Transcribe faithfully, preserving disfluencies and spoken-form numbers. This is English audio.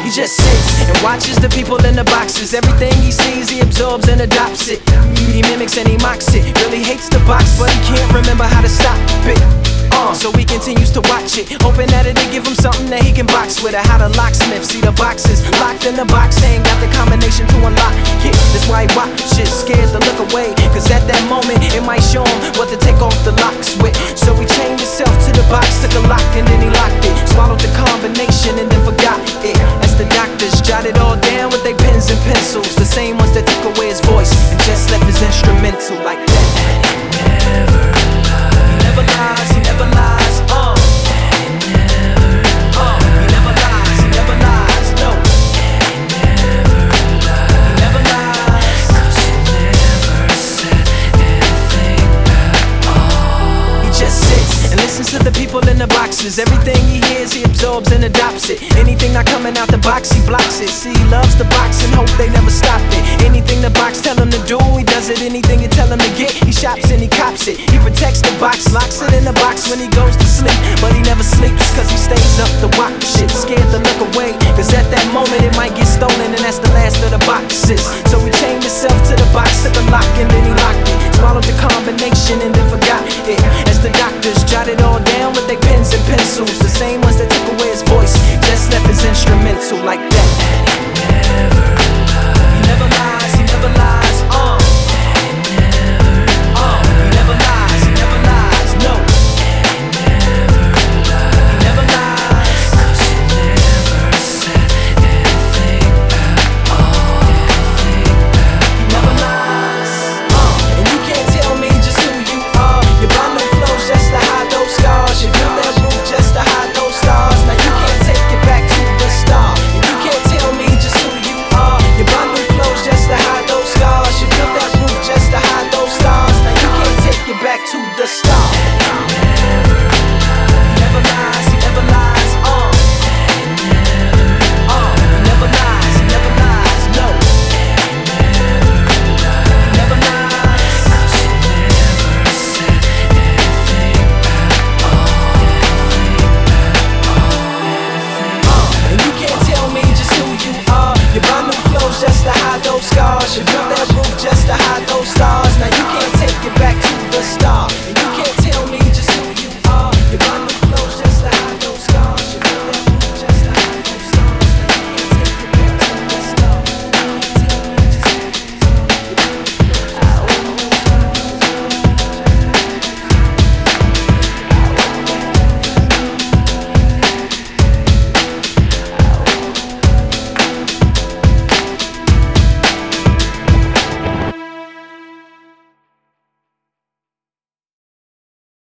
He just sits and watches the people in the boxes. Everything he sees, he absorbs and adopts it. He mimics and he mocks it. Really hates the box, but he can't remember how to stop it. Uh, so he continues to watch it, hoping that it'll give him something that he can box with. Or how the locksmith see the boxes locked in the box, ain't got the combination to unlock it. That's why he watches, scared to look away, cause at that moment it might show him what to take off the locks with. So he chained himself to the box, took a lock and then he locked it. Swallowed the combination and then forgot it. As the doctors jotted all down with their pens and pencils, the same ones that took away his voice and just left his instrumental like that. Never lies, he never lies, uh. And he never lies, uh. He never lies, he never lies, no. And he never lies, he never lies, cause he never said anything at all. He just sits and listens to the people in the boxes. Everything he hears, he absorbs and adopts it. Anything not coming out the box, he blocks it. See, he loves the box and hope they never stop it. Anything the box tell him to do, he does it. Anything you tell him to get, he shops and he cops it. He protects the box, locks it in the box when he goes to sleep. But he never sleeps, cause